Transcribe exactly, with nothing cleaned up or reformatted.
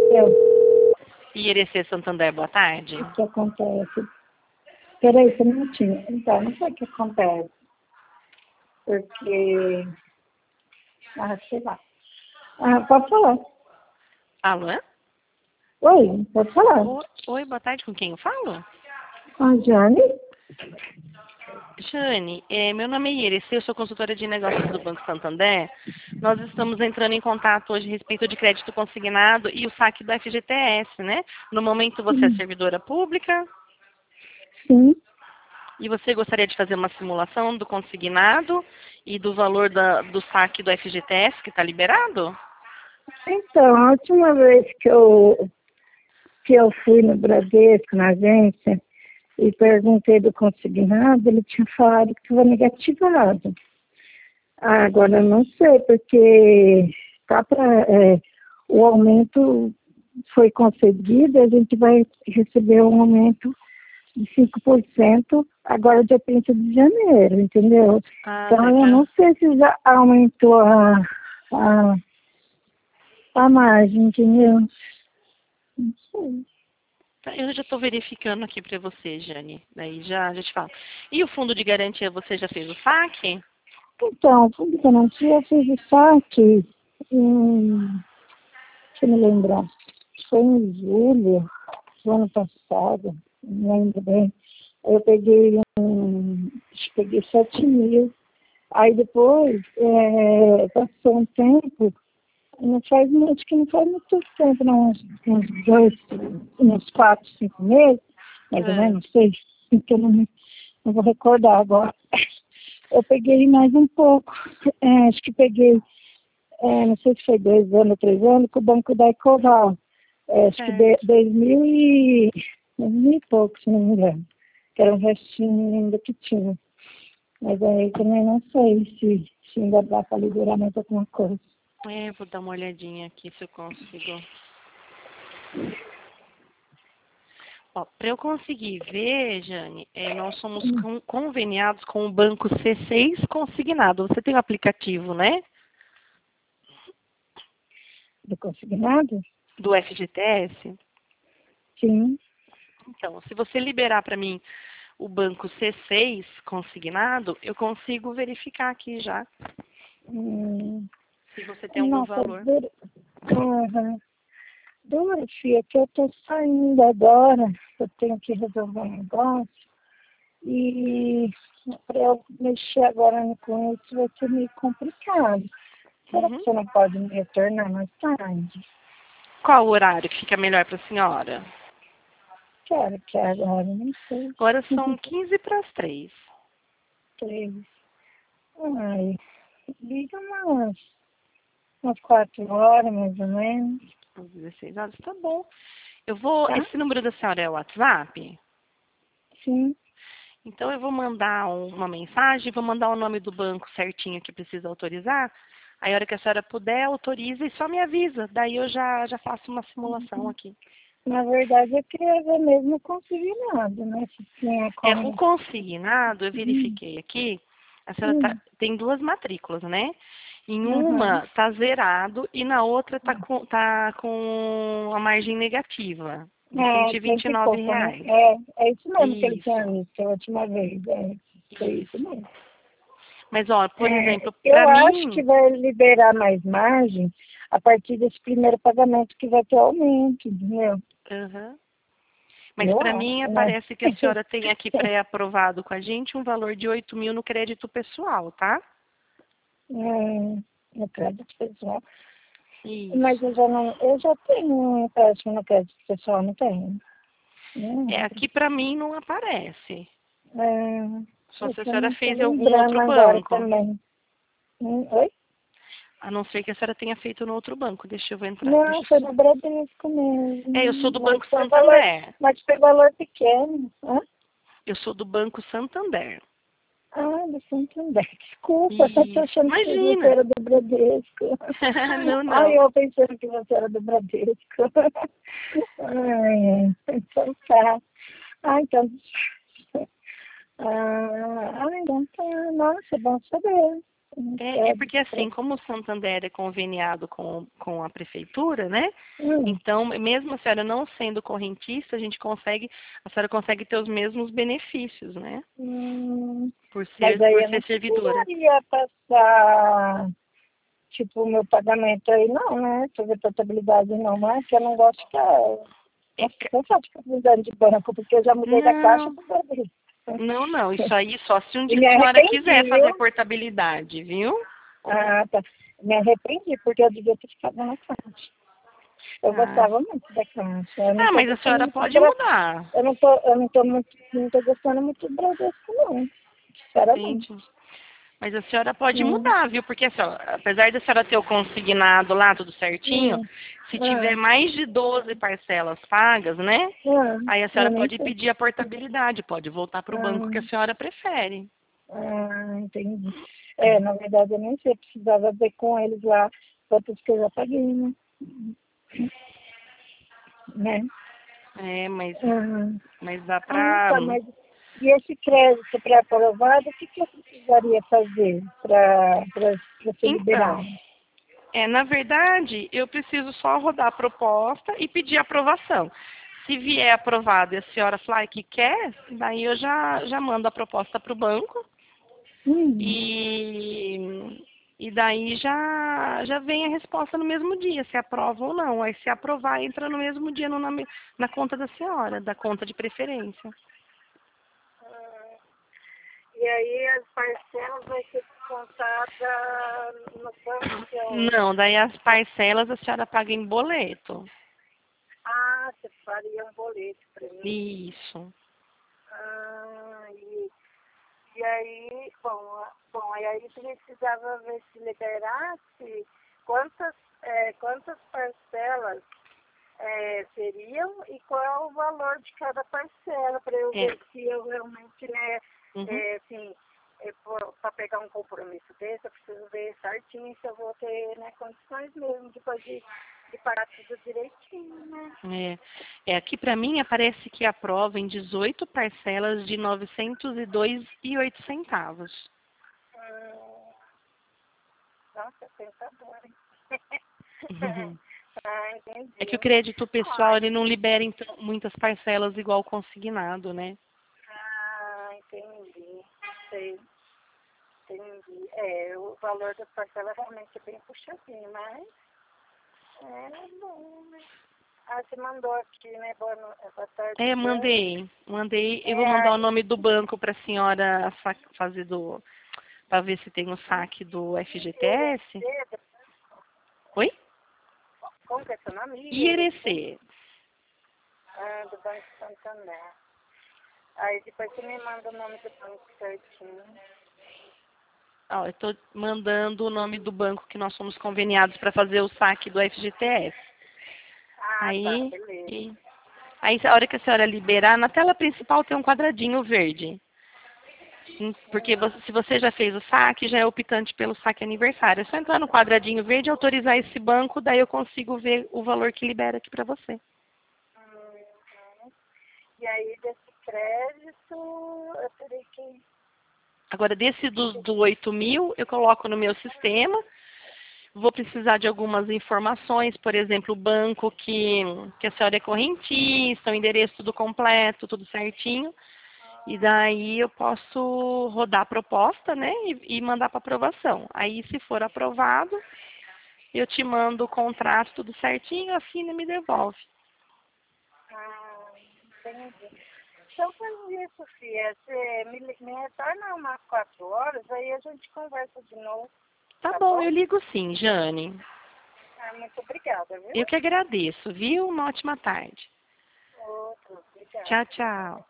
Eu, Irecê Santander, boa tarde. o que acontece? Peraí, só um minutinho. Então, não sei o que acontece. Porque... Ah, sei lá. Ah, pode falar. Alô? Oi, pode falar. O- Oi, boa tarde, com quem eu falo? Ah, Jane? Jane, é, meu nome é Irecê, eu sou consultora de negócios do Banco Santander. Nós estamos entrando em contato hoje a respeito de crédito consignado e o saque do F G T S, né? No momento você é servidora pública Sim. e você gostaria de fazer uma simulação do consignado e do valor da- do saque do F G T S que está liberado? Então, a última vez que eu, que eu fui no Bradesco, na agência, e perguntei do consignado, ele tinha falado que estava negativado. Ah, agora eu não sei, porque tá pra, é, o aumento foi concedido, a gente vai receber um aumento de cinco por cento agora dia trinta de janeiro, entendeu? Ah, Então tá. eu não sei se já aumentou a, a, a margem, entendeu? Não sei. Tá, eu já estou verificando aqui para você, Jane. Daí já, já te falo. E o fundo de garantia, você já fez o saque? Então, o fundo de garantia eu fiz o saque em, deixa eu me lembrar, foi em julho do ano passado, não lembro bem. Eu peguei um, acho que peguei sete mil. Aí depois, é, passou um tempo, não faz muito, que não faz muito tempo, não, uns, uns dois, uns quatro, cinco meses, mais ou É. menos, não sei, porque eu não, me- não vou recordar agora. Eu peguei mais um pouco, é, acho que peguei, é, não sei se foi dois anos, três anos, com o Banco da Ecoval. É, acho que de, Certo. dois mil e, dois mil e pouco, se não me engano, que era um restinho ainda que tinha. Mas aí também não sei se, se ainda dá para liberar mais alguma coisa. É, vou dar uma olhadinha aqui se eu consigo. Ó, para eu conseguir ver, Jane, é, nós somos Hum, con- conveniados com o banco C seis consignado. Você tem o aplicativo, né? Do consignado? Do F G T S. Sim. Então, se você liberar para mim o banco C seis consignado, eu consigo verificar aqui já Hum, se você tem algum nossa, valor. dura, uhum. Dura, filha, que eu tô saindo agora, eu tenho que resolver um negócio. E para eu mexer agora com isso vai ser meio complicado. Será que Uhum. você não pode me retornar mais tarde? Qual o horário que fica melhor para a senhora? Quero que agora, não sei. Agora são quinze para as três. Três. Ai, liga umas, umas quatro horas, mais ou menos, Às dezesseis horas, tá bom. Eu vou. tá? Esse número da senhora é o WhatsApp? Sim. Então eu vou mandar um- uma mensagem, vou mandar o nome do banco certinho que precisa autorizar. Aí a hora que a senhora puder, autoriza e só me avisa. Daí eu já, já faço uma simulação aqui. Na verdade, eu queria ver mesmo consignado, né? Se tinha É, o como. consignado, eu Hum, verifiquei aqui, a senhora tá- hum, tem duas matrículas, né? Em aham. uma tá zerado e na outra tá com, tá com a margem negativa, de É, cento e e vinte cento e e nove pouco, né? reais. É, é isso mesmo que ele tinha Isso, visto a última vez. É, foi isso isso. mesmo. Mas, ó, por É, exemplo, para eu acho que mim, vai liberar mais margem a partir desse primeiro pagamento que vai ter aumento, entendeu? aham. Mas Eu para mim acho, né? aparece que a senhora tem aqui pré-aprovado com a gente um valor de oito mil no crédito pessoal, tá? É, no crédito pessoal. Mas Isso. eu já não, eu já tenho um empréstimo no crédito pessoal, não tenho? Não É, lembro. aqui para mim não aparece. É, Só se a isso eu senhora não tô fez em algum lembrando outro agora banco. também. Hum, oi? A não ser que a senhora tenha feito no outro banco. Deixa eu ver entrar. Não, Deixa eu foi só. no Bradesco É, eu sou mesmo. do Mas Banco foi valor, Santander. mas foi valor pequeno. Hã? Eu sou do Banco Santander. Ah, do Santander. Desculpa, eu tô Isso. achando que você Imagina. era do Bradesco. Não, Ai, não. eu pensando que você era do Bradesco. Ai, então tá. Ah, então. Ah, ah, então tá. Nossa, é bom saber. É, é porque assim, como o Santander é conveniado com, com a prefeitura, né? Hum. Então, mesmo a senhora não sendo correntista, a gente consegue, a senhora consegue ter os mesmos benefícios, né? Hum. Por Mas ser, aí por eu não ser servidora. precisaria passar, tipo, o meu pagamento aí, não, né? Fazer portabilidade não, mas que eu não gosto que é... É Nossa, ca- não faço ficar mudando de banco, porque eu já mudei da caixa Não, para o Bradesco. não, não. Isso aí só se um E dia me a senhora arrependi, quiser fazer viu? portabilidade, viu? Ah, tá. Me arrependi, porque eu devia ter ficado na caixa. Eu Ah, gostava muito da caixa. Eu não ah, tô mas a gostando senhora muito do pode Bra... mudar. Eu não tô, eu não tô muito, não tô gostando muito do Bradesco, não. Sinceramente. Gente, mas a senhora pode Hum, mudar, viu? Porque assim, ó, apesar da senhora ter o consignado lá, tudo certinho, hum, se ah, tiver mais de doze parcelas pagas, né? ah, Aí a eu senhora nem pode sei. pedir a portabilidade, pode voltar para o banco que a Ah, senhora prefere. ah, entendi. É, na verdade, eu nem sei. Precisava ver com eles lá quantos que eu já paguei, né? Né? É, mas, Ah, mas dá ah, pra. tá, mas e esse crédito pré-aprovado, o que, que eu precisaria fazer para ser Então, liberado? é, na verdade, eu preciso só rodar a proposta e pedir aprovação. Se vier aprovado e a senhora falar que quer, daí eu já, já mando a proposta para o banco. Hum, E, e daí já, já vem a resposta no mesmo dia, se aprova ou não. Aí se aprovar, entra no mesmo dia no nome, na conta da senhora, da conta de preferência. e aí as parcelas vai ser descontada no banco que eu... Não, daí as parcelas a senhora paga em boleto. Ah, você faria um boleto para mim. Isso. Ah, e, e aí, bom, a- bom, e aí precisava ver se liberasse quantas, é, quantas parcelas é, seriam e qual é o valor de cada parcela, para eu É. ver se eu realmente, né, Uhum. é, assim, é, para pegar um compromisso desse, eu preciso ver certinho se eu vou ter, né, condições mesmo, depois de, de pagar tudo direitinho, né. É, é, aqui para mim aparece que aprova em dezoito parcelas de novecentos e dois e oito centavos. Hum, nossa, é tentador, hein. Uhum. Ah, entendi. É que o crédito pessoal Ai, ele não libera então muitas parcelas igual o consignado, né? ah, entendi. Sei, entendi. É, o valor das parcelas realmente é bem puxadinho, mas é bom, né? Ah, você mandou aqui, né? Boa, no... é, boa tarde, É, Jane. mandei, mandei. Eu vou É, mandar o aí, nome do banco para a senhora sa- fazer do, para ver se tem o saque do F G T S. Irecê, Oi? como que é seu nome? Irecê? Irecê. Ah, do Banco Santander. Aí depois você me manda o nome do banco certinho. Ó, eu estou mandando o nome do banco que nós somos conveniados para fazer o saque do F G T S. Ah, tá, Aí, beleza. e- aí a hora que a senhora liberar, na tela principal tem um quadradinho verde. Hum, Porque Hum, você- se você já fez o saque, já é optante pelo saque aniversário. É só entrar no quadradinho verde e autorizar esse banco, daí eu consigo ver o valor que libera aqui para você. hum. E aí desse crédito, eu teria que... Agora, desse do, do oito mil, eu coloco no meu sistema. Vou precisar de algumas informações, por exemplo, o banco que, que a senhora é correntista, o endereço tudo completo, tudo certinho. E daí eu posso rodar a proposta, né, e, e mandar para aprovação. Aí, se for aprovado, eu te mando o contrato tudo certinho, assina e me devolve. Ah, entendi. Então faz isso, Fia. Você me, li- me retorna umas quatro horas, aí a gente conversa de novo, Tá tá bom, bom? eu ligo sim, Jane. Ah, muito obrigada, viu? Eu que agradeço, viu? Uma ótima tarde. Outro, obrigada. Tchau, tchau.